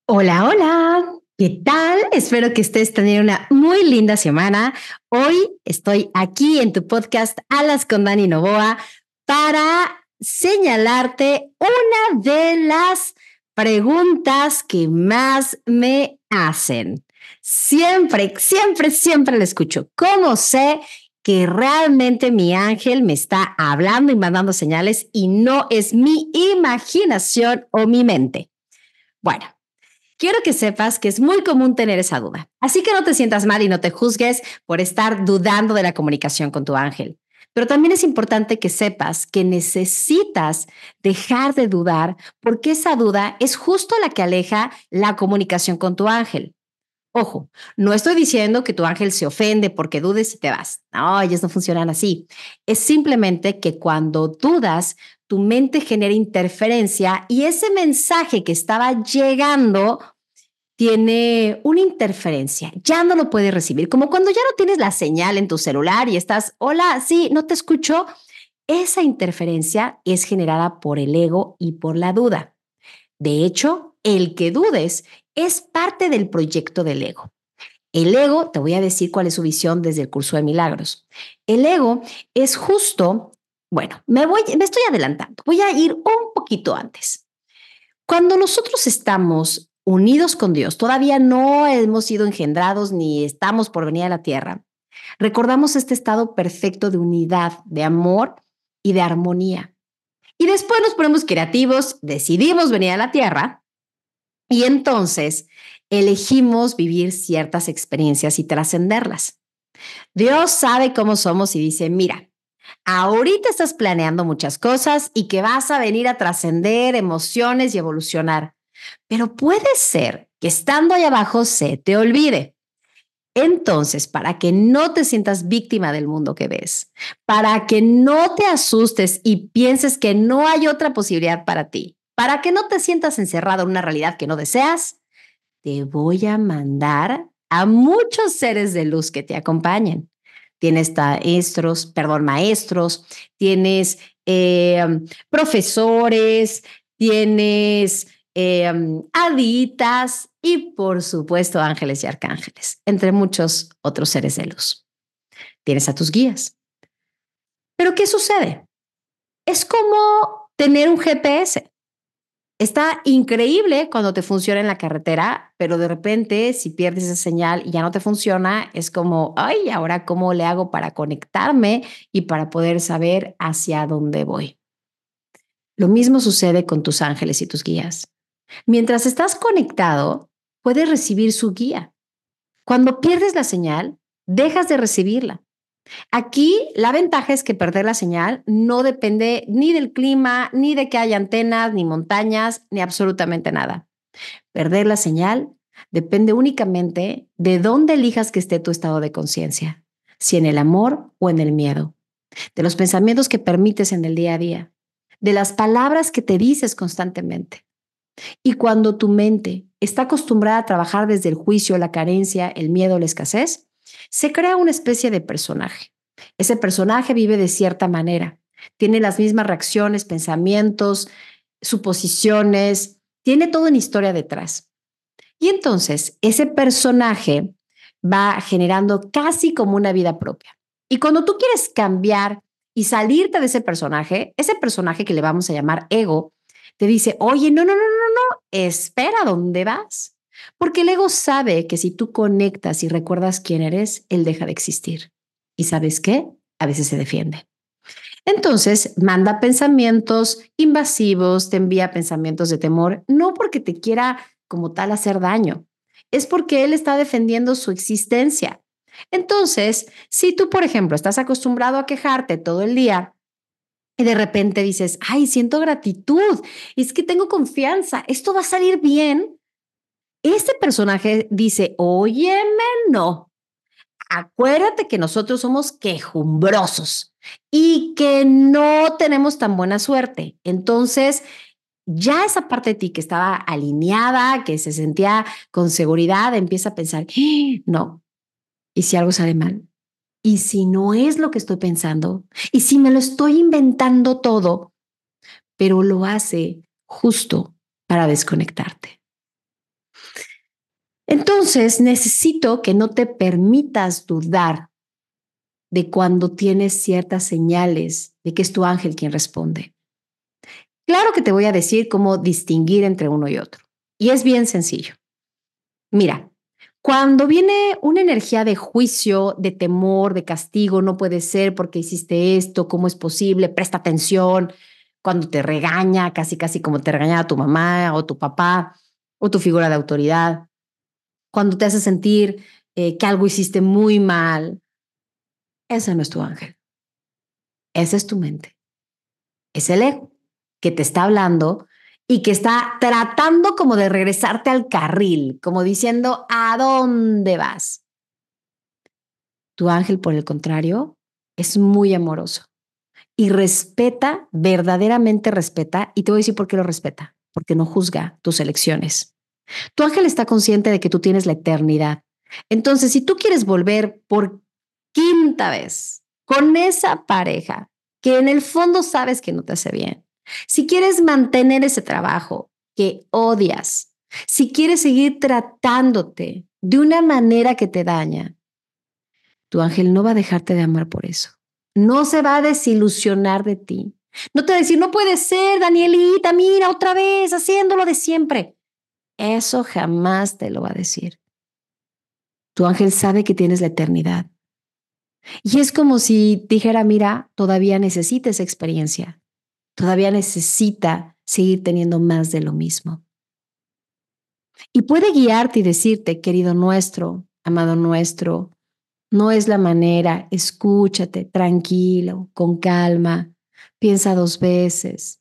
Hola, hola. ¿Qué tal? Espero que estés teniendo una muy linda semana. Hoy estoy aquí en tu podcast Alas con Dani Novoa para señalarte una de las preguntas que más me hacen. Siempre la escucho. ¿Cómo sé que realmente mi ángel me está hablando y mandando señales y no es mi imaginación o mi mente? Bueno. Quiero que sepas que es muy común tener esa duda. Así que no te sientas mal y no te juzgues por estar dudando de la comunicación con tu ángel. Pero también es importante que sepas que necesitas dejar de dudar porque esa duda es justo la que aleja la comunicación con tu ángel. Ojo, no estoy diciendo que tu ángel se ofende porque dudes y te vas. No, ellos no funcionan así. Es simplemente que cuando dudas, tu mente genera interferencia y ese mensaje que estaba llegando tiene una interferencia, ya no lo puedes recibir, como cuando ya no tienes la señal en tu celular y estás, hola, sí, no te escucho. Esa interferencia es generada por el ego y por la duda. De hecho, el que dudes es parte del proyecto del ego. El ego, te voy a decir cuál es su visión desde el curso de milagros. El ego es justo, bueno, me estoy adelantando, voy a ir un poquito antes. Cuando nosotros estamos unidos con Dios, todavía no hemos sido engendrados ni estamos por venir a la tierra, recordamos este estado perfecto de unidad, de amor y de armonía. Y después nos ponemos creativos, decidimos venir a la tierra y entonces elegimos vivir ciertas experiencias y trascenderlas. Dios sabe cómo somos y dice, mira, ahorita estás planeando muchas cosas y que vas a venir a trascender emociones y evolucionar. Pero puede ser que estando ahí abajo se te olvide. Entonces, para que no te sientas víctima del mundo que ves, para que no te asustes y pienses que no hay otra posibilidad para ti, para que no te sientas encerrado en una realidad que no deseas, te voy a mandar a muchos seres de luz que te acompañen. Tienes maestros, tienes profesores, tienes haditas y por supuesto ángeles y arcángeles, entre muchos otros seres de luz. Tienes a tus guías. Pero ¿qué sucede? Es como tener un GPS. Está increíble cuando te funciona en la carretera, pero de repente si pierdes esa señal y ya no te funciona, es como, ay, ahora cómo le hago para conectarme y para poder saber hacia dónde voy. Lo mismo sucede con tus ángeles y tus guías. Mientras estás conectado, puedes recibir su guía. Cuando pierdes la señal, dejas de recibirla. Aquí la ventaja es que perder la señal no depende ni del clima, ni de que haya antenas, ni montañas, ni absolutamente nada. Perder la señal depende únicamente de dónde elijas que esté tu estado de conciencia, si en el amor o en el miedo, de los pensamientos que permites en el día a día, de las palabras que te dices constantemente. Y cuando tu mente está acostumbrada a trabajar desde el juicio, la carencia, el miedo, la escasez, se crea una especie de personaje. Ese personaje vive de cierta manera, tiene las mismas reacciones, pensamientos, suposiciones, tiene toda una historia detrás. Y entonces ese personaje va generando casi como una vida propia. Y cuando tú quieres cambiar y salirte de ese personaje que le vamos a llamar ego, te dice, oye, no, espera, ¿dónde vas? Porque el ego sabe que si tú conectas y recuerdas quién eres, él deja de existir. ¿Y sabes qué? A veces se defiende. Entonces, manda pensamientos invasivos, te envía pensamientos de temor, no porque te quiera como tal hacer daño, es porque él está defendiendo su existencia. Entonces, si tú, por ejemplo, estás acostumbrado a quejarte todo el día y de repente dices, ay, siento gratitud, es que tengo confianza, esto va a salir bien, este personaje dice, óyeme, no, acuérdate que nosotros somos quejumbrosos y que no tenemos tan buena suerte. Entonces, ya esa parte de ti que estaba alineada, que se sentía con seguridad, empieza a pensar, "¡Ah! No, ¿y si algo sale mal? ¿Y si no es lo que estoy pensando? ¿Y si me lo estoy inventando todo?" Pero lo hace justo para desconectarte. Entonces, necesito que no te permitas dudar de cuando tienes ciertas señales de que es tu ángel quien responde. Claro que te voy a decir cómo distinguir entre uno y otro. Y es bien sencillo. Mira, cuando viene una energía de juicio, de temor, de castigo, no puede ser porque hiciste esto, ¿cómo es posible? Presta atención. Cuando te regaña, casi casi como te regañaba tu mamá o tu papá o tu figura de autoridad. Cuando te hace sentir que algo hiciste muy mal, ese no es tu ángel. Esa es tu mente. Es el ego que te está hablando y que está tratando como de regresarte al carril, como diciendo, ¿a dónde vas? Tu ángel, por el contrario, es muy amoroso y respeta, verdaderamente respeta, y te voy a decir por qué lo respeta, porque no juzga tus elecciones. Tu ángel está consciente de que tú tienes la eternidad. Entonces, si tú quieres volver por quinta vez con esa pareja que en el fondo sabes que no te hace bien, si quieres mantener ese trabajo que odias, si quieres seguir tratándote de una manera que te daña, tu ángel no va a dejarte de amar por eso. No se va a desilusionar de ti. No te va a decir, no puede ser, Danielita, mira otra vez haciéndolo de siempre. Eso jamás te lo va a decir. Tu ángel sabe que tienes la eternidad. Y es como si dijera, mira, todavía necesita esa experiencia. Todavía necesita seguir teniendo más de lo mismo. Y puede guiarte y decirte, querido nuestro, amado nuestro, no es la manera, escúchate, tranquilo, con calma, piensa dos veces.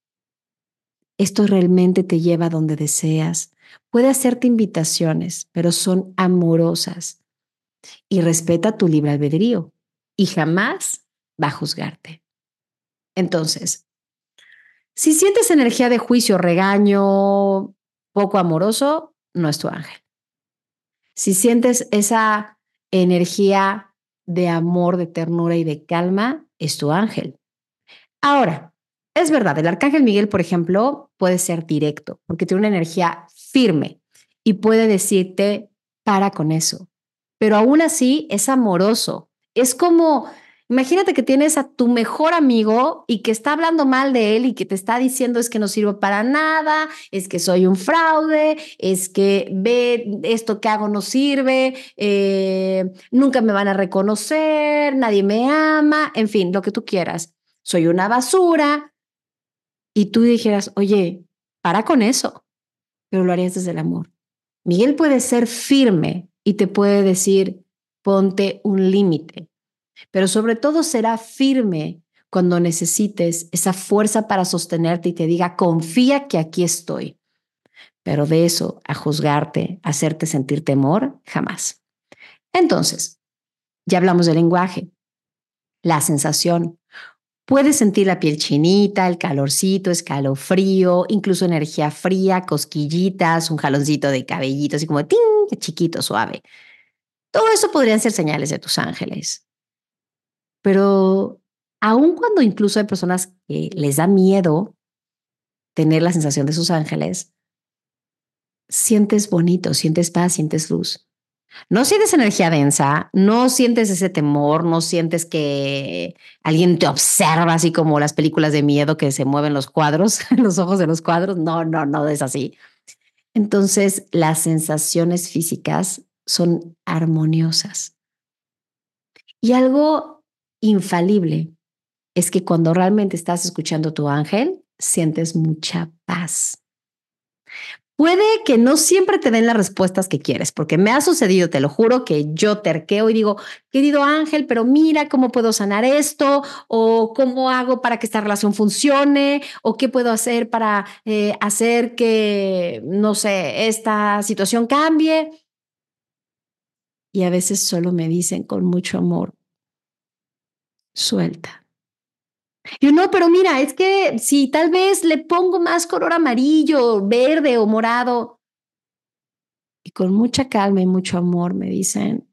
Esto realmente te lleva a donde deseas. Puede hacerte invitaciones, pero son amorosas y respeta tu libre albedrío y jamás va a juzgarte. Entonces, si sientes energía de juicio, regaño, poco amoroso, no es tu ángel. Si sientes esa energía de amor, de ternura y de calma, es tu ángel. Ahora, es verdad, el arcángel Miguel, por ejemplo, puede ser directo porque tiene una energía firme y puede decirte, para con eso. Pero aún así es amoroso. Es como, imagínate que tienes a tu mejor amigo y que está hablando mal de él y que te está diciendo es que no sirvo para nada, es que soy un fraude, es que ve esto que hago no sirve, nunca me van a reconocer, nadie me ama, en fin, lo que tú quieras. Soy una basura. Y tú dijeras, oye, para con eso, pero lo harías desde el amor. Miguel puede ser firme y te puede decir, ponte un límite, pero sobre todo será firme cuando necesites esa fuerza para sostenerte y te diga, confía que aquí estoy. Pero de eso a juzgarte, a hacerte sentir temor, jamás. Entonces, ya hablamos del lenguaje, la sensación. Puedes sentir la piel chinita, el calorcito, escalofrío, incluso energía fría, cosquillitas, un jaloncito de cabellito, así como ¡ting! Chiquito, suave. Todo eso podrían ser señales de tus ángeles. Pero aun cuando incluso hay personas que les da miedo tener la sensación de sus ángeles, sientes bonito, sientes paz, sientes luz. No sientes energía densa, no sientes ese temor, no sientes que alguien te observa así como las películas de miedo que se mueven los cuadros, los ojos de los cuadros. No, no, no es así. Entonces, las sensaciones físicas son armoniosas. Y algo infalible es que cuando realmente estás escuchando a tu ángel, sientes mucha paz. Puede que no siempre te den las respuestas que quieres, porque me ha sucedido, te lo juro, que yo terqueo y digo, querido ángel, pero mira cómo puedo sanar esto, o cómo hago para que esta relación funcione, o qué puedo hacer para hacer que, no sé, esta situación cambie. Y a veces solo me dicen con mucho amor, suelta. Y yo, no, pero mira, es que si tal vez le pongo más color amarillo, verde o morado, y con mucha calma y mucho amor me dicen,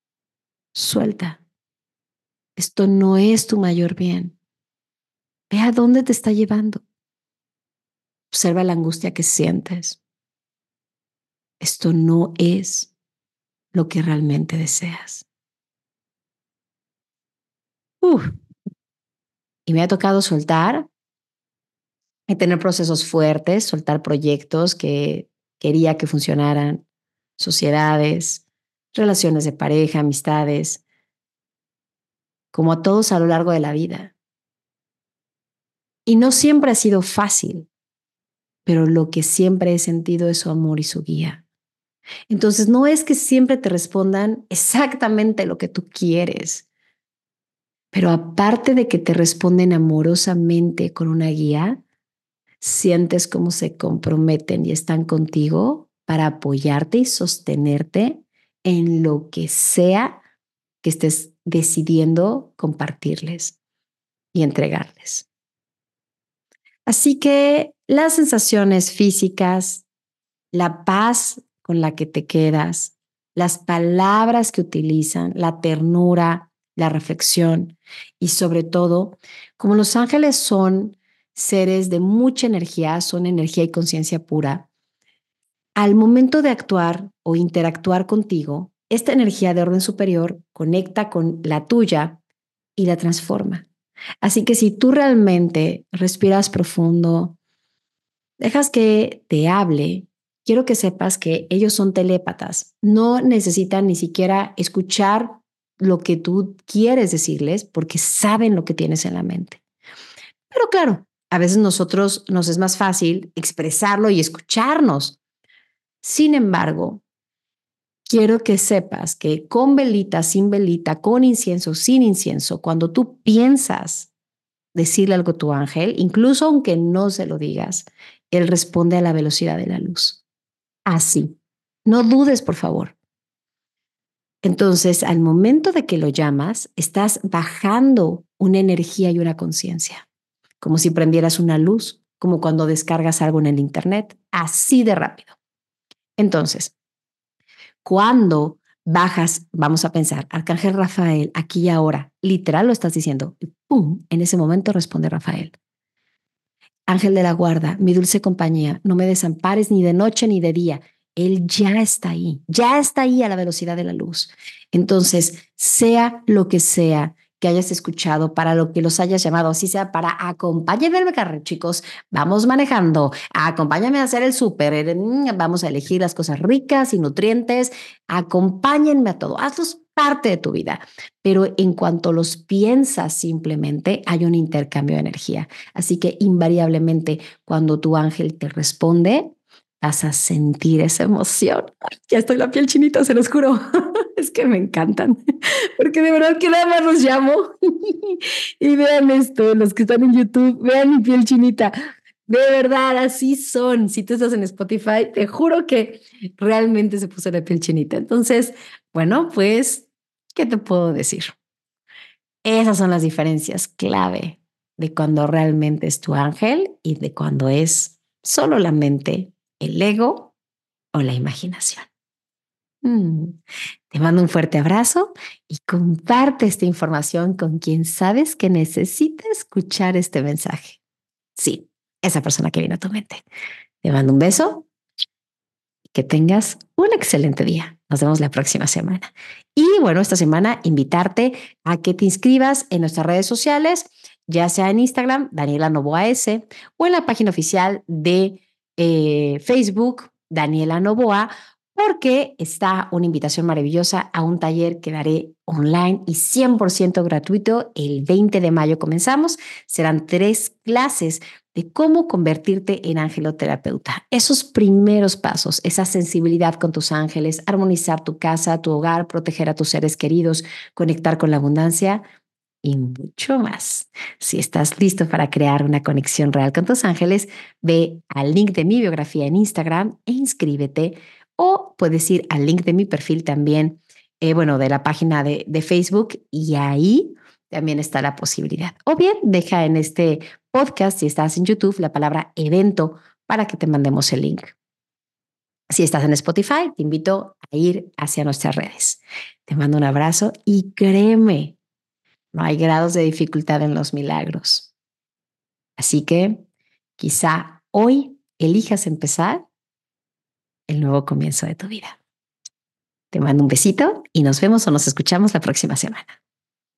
suelta, esto no es tu mayor bien. Ve a dónde te está llevando. Observa la angustia que sientes. esto no es lo que realmente deseas. Uf. Y me ha tocado soltar y tener procesos fuertes, soltar proyectos que quería que funcionaran, sociedades, relaciones de pareja, amistades, como a todos a lo largo de la vida. Y no siempre ha sido fácil, pero lo que siempre he sentido es su amor y su guía. Entonces, no es que siempre te respondan exactamente lo que tú quieres, pero aparte de que te responden amorosamente con una guía, sientes cómo se comprometen y están contigo para apoyarte y sostenerte en lo que sea que estés decidiendo compartirles y entregarles. Así que las sensaciones físicas, la paz con la que te quedas, las palabras que utilizan, la ternura, la reflexión y sobre todo, como los ángeles son seres de mucha energía, son energía y conciencia pura, al momento de actuar o interactuar contigo, esta energía de orden superior conecta con la tuya y la transforma. Así que si tú realmente respiras profundo, dejas que te hable, quiero que sepas que ellos son telépatas. No necesitan ni siquiera escuchar lo que tú quieres decirles porque saben lo que tienes en la mente. Pero claro, a veces nosotros nos es más fácil expresarlo y escucharnos. Sin embargo, quiero que sepas que con velita, sin velita, con incienso, sin incienso, cuando tú piensas decirle algo a tu ángel, incluso aunque no se lo digas, él responde a la velocidad de la luz. Así. No dudes, por favor. Entonces, al momento de que lo llamas, estás bajando una energía y una conciencia, como si prendieras una luz, como cuando descargas algo en el internet, así de rápido. Entonces, cuando bajas, vamos a pensar, Arcángel Rafael, aquí y ahora, literal lo estás diciendo, y ¡pum! En ese momento responde Rafael. Ángel de la guarda, mi dulce compañía, no me desampares ni de noche ni de día. Él ya está ahí a la velocidad de la luz. Entonces, sea lo que sea que hayas escuchado, para lo que los hayas llamado, así sea para acompáñenme al carro, chicos, vamos manejando, acompáñame a hacer el súper, vamos a elegir las cosas ricas y nutrientes, acompáñenme a todo, hazlos parte de tu vida. Pero en cuanto los piensas simplemente, hay un intercambio de energía. Así que invariablemente cuando tu ángel te responde, vas a sentir esa emoción. Ya estoy la piel chinita, se los juro. Es que me encantan, porque de verdad que nada más los llamo y vean esto, los que están en YouTube, vean mi piel chinita. De verdad, así son. Si tú estás en Spotify, te juro que realmente se puso la piel chinita. Entonces, bueno, pues, ¿qué te puedo decir? Esas son las diferencias clave de cuando realmente es tu ángel y de cuando es solo la mente, el ego o la imaginación. Mm. Te mando un fuerte abrazo y comparte esta información con quien sabes que necesita escuchar este mensaje. Sí, esa persona que viene a tu mente. Te mando un beso y que tengas un excelente día. Nos vemos la próxima semana. Y bueno, esta semana invitarte a que te inscribas en nuestras redes sociales, ya sea en Instagram, Daniela Novoa S, o en la página oficial de Facebook, Daniela Novoa, porque está una invitación maravillosa a un taller que daré online y 100% gratuito. El 20 de mayo comenzamos. Serán 3 clases de cómo convertirte en angeloterapeuta. Esos primeros pasos, esa sensibilidad con tus ángeles, armonizar tu casa, tu hogar, proteger a tus seres queridos, conectar con la abundancia y mucho más. Si estás listo para crear una conexión real con tus ángeles, ve al link de mi biografía en Instagram e inscríbete, o puedes ir al link de mi perfil también, bueno, de la página de Facebook, y ahí también está la posibilidad. O bien deja en este podcast, si estás en YouTube, la palabra evento para que te mandemos el link. Si estás en Spotify, te invito a ir hacia nuestras redes. Te mando un abrazo y créeme, no hay grados de dificultad en los milagros. Así que quizá hoy elijas empezar el nuevo comienzo de tu vida. Te mando un besito y nos vemos o nos escuchamos la próxima semana.